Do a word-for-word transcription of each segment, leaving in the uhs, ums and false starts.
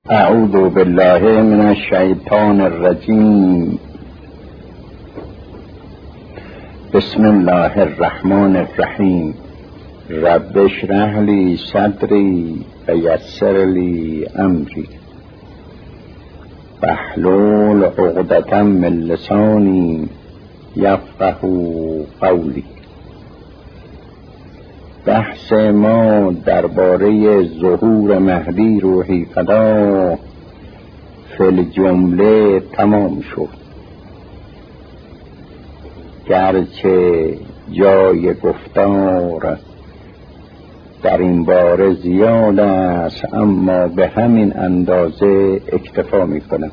اعوذ بالله من الشیطان الرجیم. بسم الله الرحمن الرحیم. رب اشرح لی صدری و یسر لی امری واحلل عقدة من لسانی یفقهوا قولی. بحث ما درباره ظهور مهدی روحی فدا فی الجمله تمام شد، گرچه جای گفتار در این باره زیاد است، اما به همین اندازه اکتفا می کنم.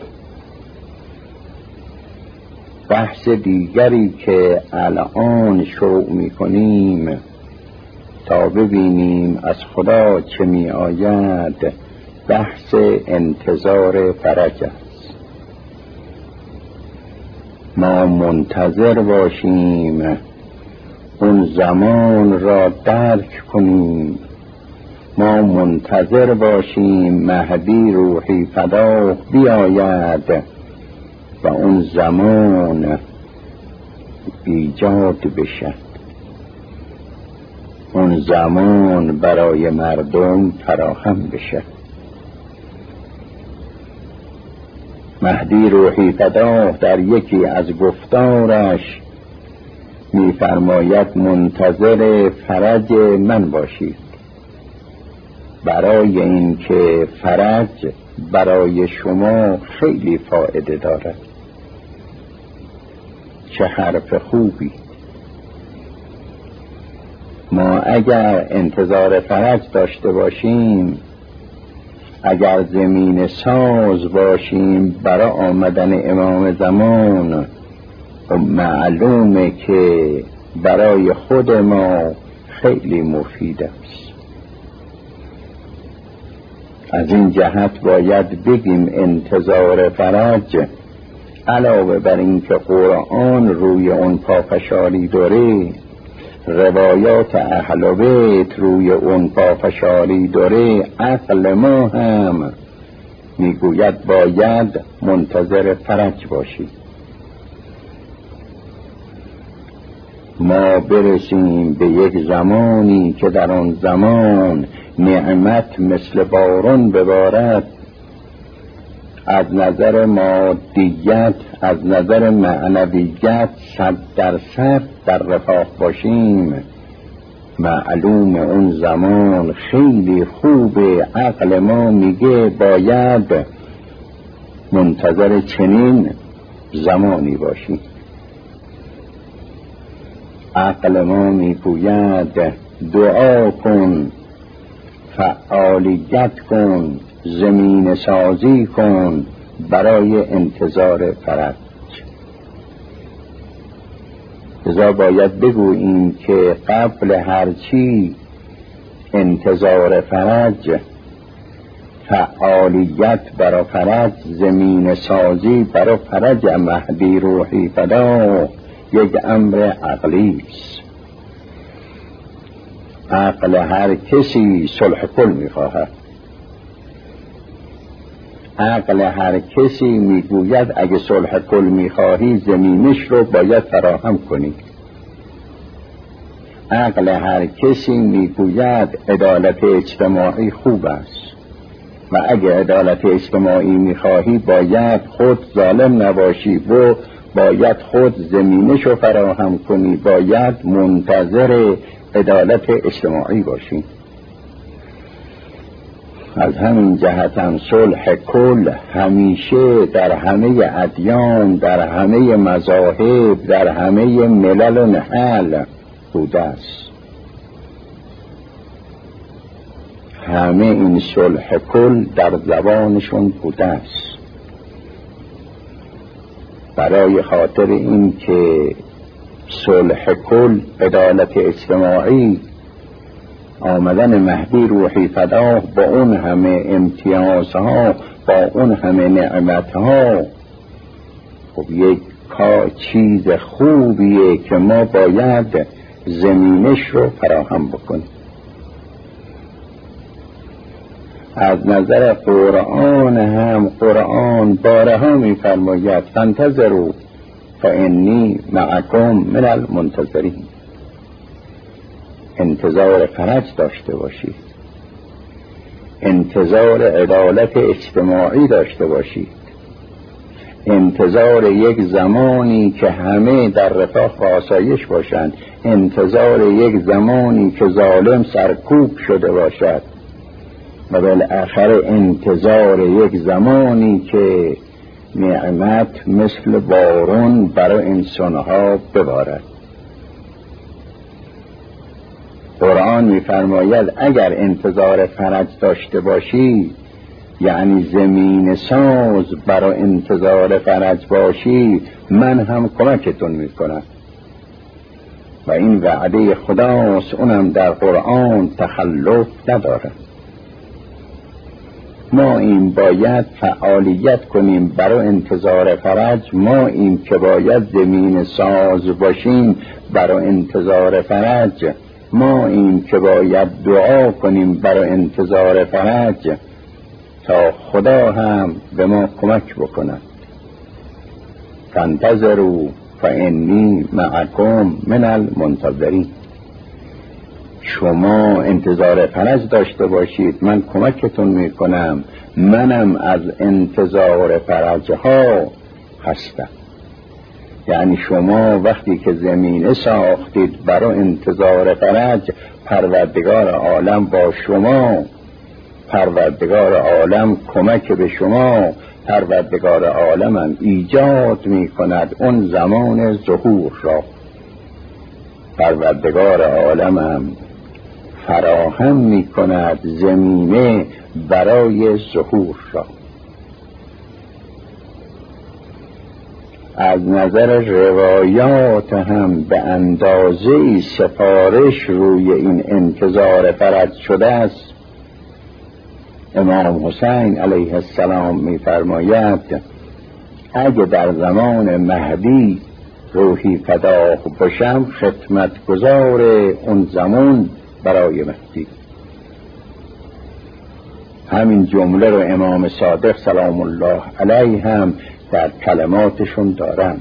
بحث دیگری که الان شروع می کنیم تا ببینیم از خدا چه می آید، بحث انتظار فرج است. ما منتظر باشیم اون زمان را درک کنیم، ما منتظر باشیم مهدی روحی فدا بیاید و اون زمان ایجاد بشه، اون زمان برای مردم فراهم بشه. مهدی روحی فدا در یکی از گفتارش می‌فرماید منتظر فرج من باشید، برای اینکه فرج برای شما خیلی فایده دارد. چه حرف خوبی! ما اگر انتظار فرج داشته باشیم، اگر زمین ساز باشیم برای آمدن امام زمان، و معلومه که برای خود ما خیلی مفید است. از این جهت باید بگیم انتظار فرج علاوه بر این که قرآن روی اون پافشاری داره، روایات اهل بیت روی اون پافشاری داره، عقل ما هم میگوید باید منتظر فرج باشیم. ما برسیم به یک زمانی که در آن زمان نعمت مثل باران ببارد، از نظر مادیت، از نظر معنویت صد درصد در رفاه باشیم، معلوم اون زمان خیلی خوبه. عقل ما میگه باید منتظر چنین زمانی باشیم. عقل ما میگوید دعا کن، فعالیت کن، زمین سازی کن برای انتظار فرج. لذا باید بگوییم که قبل هر چی انتظار فرج، فعالیت برای فرج، زمین سازی برای فرج مهدی روحی فدا یک امر عقلی است. عقل هر کسی صلح کل میخواهد، عقل هر کسی میگوید اگه صلح کل میخواهی زمینش رو باید فراهم کنی. عقل هر کسی میگوید عدالت اجتماعی خوب است و اگه عدالت اجتماعی میخواهی باید خود ظالم نباشی و باید خود زمینش رو فراهم کنی، باید منتظر عدالت اجتماعی باشی. از همین جهت هم صلح کل همیشه در همه ادیان، در همه مذاهب، در همه ملل و نحل بوده است. همه این صلح کل در زبانشون بوده است. برای خاطر این که صلح کل، عدالت اجتماعی، آمدن مهدی روحی فدا با اون همه امتیازها، با اون همه نعمتها، خب یک چیز خوبیه که ما باید زمینش رو فراهم بکنیم. از نظر قرآن هم قرآن بارها می‌فرماید فانتظروا فانی معکم من المنتظرین، انتظار فرج داشته باشید، انتظار عدالت اجتماعی داشته باشید، انتظار یک زمانی که همه در رفاه و آسایش باشند، انتظار یک زمانی که ظالم سرکوب شده باشد و بالاخره انتظار یک زمانی که نعمت مثل بارون برای انسانها ببارد. قرآن می‌فرماید اگر انتظار فرج داشته باشی، یعنی زمین ساز برای انتظار فرج باشی، من هم کمکتون میکنم و این وعده خداست، اونم در قرآن تخلف نداره. ما این باید فعالیت کنیم برای انتظار فرج، ما این که باید زمین ساز باشیم برای انتظار فرج، ما این که باید دعا کنیم برای انتظار فرج تا خدا هم به ما کمک بکند. فانتظروا فانی معکم من المنتظرین، شما انتظار فرج داشته باشید، من کمکتون میکنم، منم از انتظار فرج ها هستم. یعنی شما وقتی که زمینه ساختید برای انتظار فرج، پروردگار عالم با شما، پروردگار عالم کمک به شما، پروردگار عالم هم ایجاد می کند اون زمان ظهور را، پروردگار عالم هم فراهم می کند زمینه برای ظهور را. از نظر روایات هم به اندازه سفارش روی این انتظار فرج شده است. امام حسین علیه السلام می‌فرماید اگه در زمان مهدی روحی فدا باشم، خدمتگزار اون زمان برای مهدی. همین جمله رو امام صادق سلام الله علیه هم در کلماتشون دارن.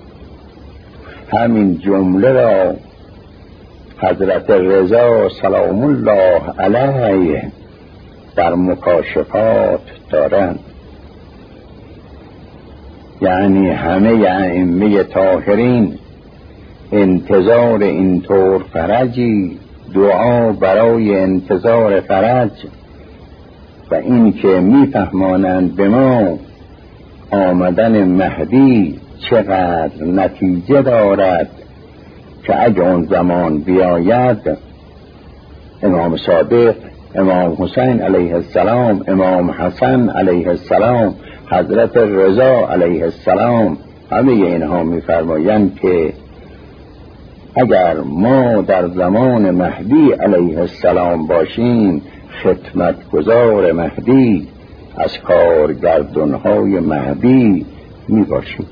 همین جمله را حضرت رضا سلام الله علیه در مکاشفات دارن. یعنی همه ائمه طاهرین انتظار اینطور فرجی، دعا برای انتظار فرج و این که میفهمانند به ما آمدن مهدی چقدر نتیجه دارد که اگه اون زمان بیاید، امام صادق، امام حسین علیه السلام، امام حسن علیه السلام، حضرت رضا علیه السلام، همه اینها میفرمایند که اگر ما در زمان مهدی علیه السلام باشیم، خدمتگزار مهدی، از کارگردانهای مهدی می باشیم.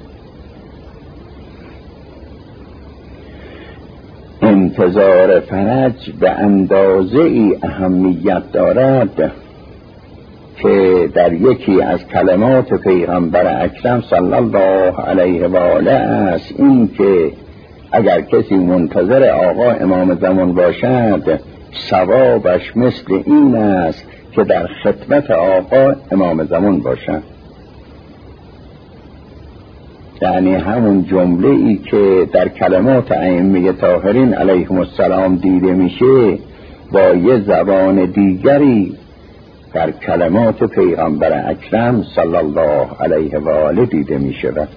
انتظار فرج به اندازه ای اهمیت دارد که در یکی از کلمات پیغمبر اکرم صلی الله علیه و آله است، این که اگر کسی منتظر آقا امام زمان باشد، ثوابش مثل این است که در خدمت آقا امام زمان باشد. یعنی همون جمله ای که در کلمات ائمه طاهرین علیهم السلام دیده میشه، با یه زبان دیگری در کلمات پیغمبر اکرم صلی الله علیه و آله دیده میشه.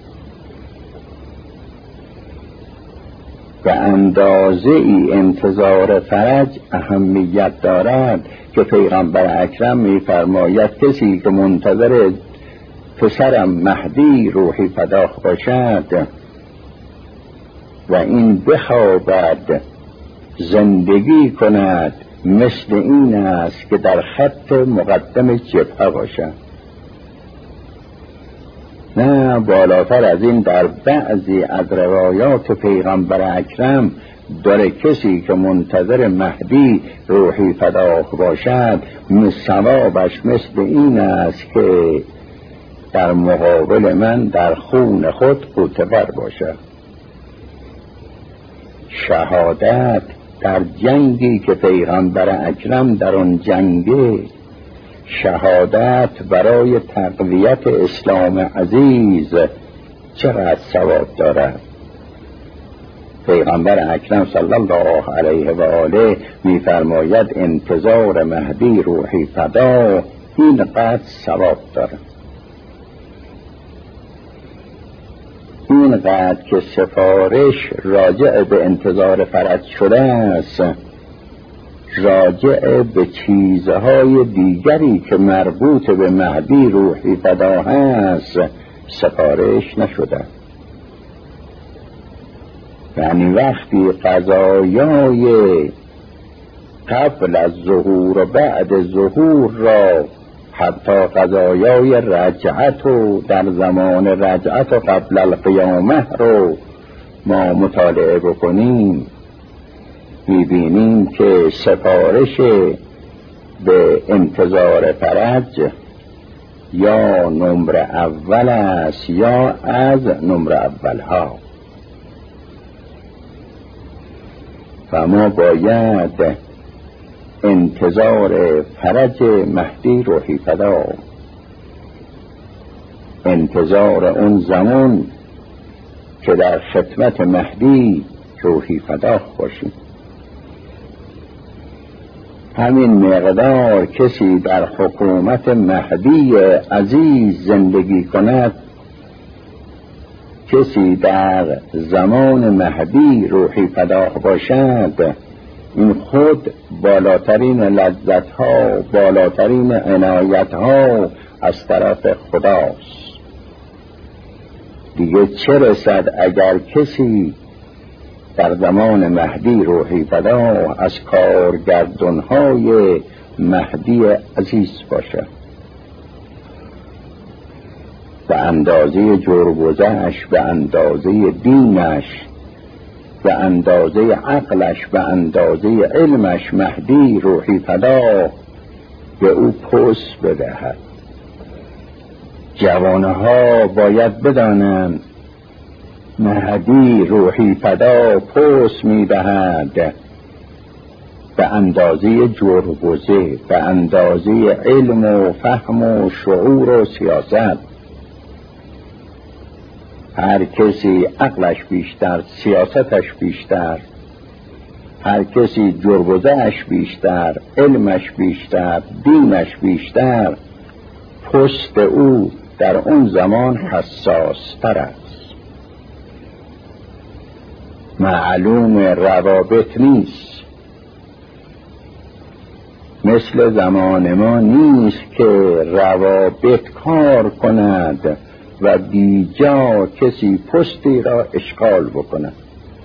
به اندازه ای انتظار فرج اهمیت دارد که پیغمبر اکرم میفرماید کسی که منتظر پسرم مهدی روحی فدا باشد و این بخوابد زندگی کند، مثل این است که در خط مقدم جبهه باشد. نه بالاتر از این در بعضی از روایات پیغمبر اکرم داره کسی که منتظر مهدی روحی فداه باشد ثوابش مثل این است که در مقابل من در خون خود غوطه‌ور باشد. شهادت در جنگی که پیغمبر اکرم در آن جنگه، شهادت برای تقویت اسلام عزیز چقدر ثواب دارد. پیغمبر اکرم صلی الله علیه و آله می‌فرماید انتظار مهدی روحی فدا اینقدر ثواب دارد، اینقدر که سفارش راجع به انتظار فرج شده است، راجع به چیزهای دیگری که مربوط به مهدی روحی فدا هست سفارش نشده. یعنی وقتی قضایای قبل از ظهور و بعد ظهور را، حتی قضایای رجعت و در زمان رجعت و قبل القیامه رو ما مطالعه بکنیم، میبینیم که سفارش به انتظار فرج یا نمره اول است یا از نمره اولها. و ما باید انتظار فرج مهدی روحی فدا، انتظار اون زمان که در خدمت مهدی روحی فدا باشیم. همین مقدار کسی در حکومت مهدی عزیز زندگی کند، کسی در زمان مهدی روحی فدا باشد، این خود بالاترین لذت ها، بالاترین عنایت ها از طرف خداست. دیگه چه رسد اگر کسی در زمان مهدی روحی فدا از کارگردان های مهدی عزیز باشد. به اندازه جربوزش، به اندازه دینش، به اندازه عقلش، به اندازه علمش مهدی روحی فدا به او پست بدهد. جوانها باید بدانند مهدی روحی فدا پست میدهد به اندازه جربوزه، به اندازه علم و فهم و شعور و سیاست. هر کسی عقلش بیشتر، سیاستش بیشتر، هر کسی جربوزهش بیشتر، علمش بیشتر، دینش بیشتر، پست او در اون زمان حساس تر است. معلوم روابط نیست، مثل زمان ما نیست که روابط کار کند و بیجا کسی پستی را اشغال بکند.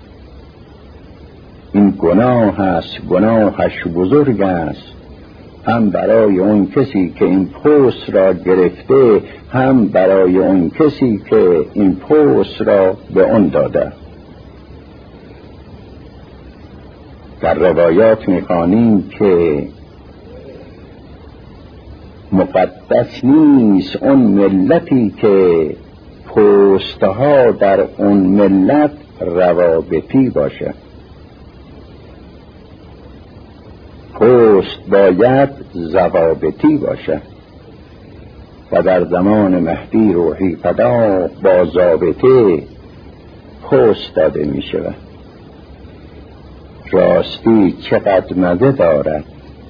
این گناه است، گناهش بزرگ است، هم برای اون کسی که این پست را گرفته، هم برای اون کسی که این پست را به اون داده. در روایات می‌خوانیم که مقدس نیست اون ملتی که پستها در اون ملت روابطی باشه. پست باید ضوابطی باشه و در زمان مهدی روحی فدا با ضابطه پست داده می شود. راستی چقدر مزه دارد،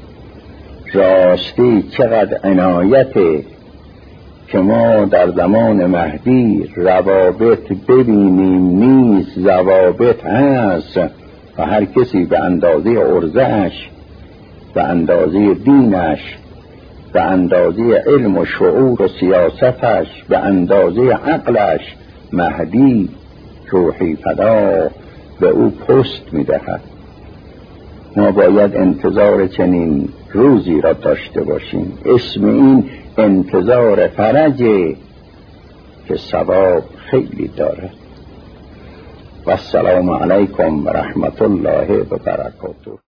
راستی چقدر عنایته که ما در زمان مهدی روابط ببینیم، نیز ضوابط هست و هر کسی به اندازه عرضه‌اش، به اندازه دینش، به اندازه علم و شعور و سیاستش، به اندازه عقلش مهدی روحی فدا به او پست می‌دهد. ما باید انتظار چنین روزی را داشته باشیم. اسم این انتظار فرجه که ثواب خیلی داره. و السلام علیکم و رحمت الله و برکاته.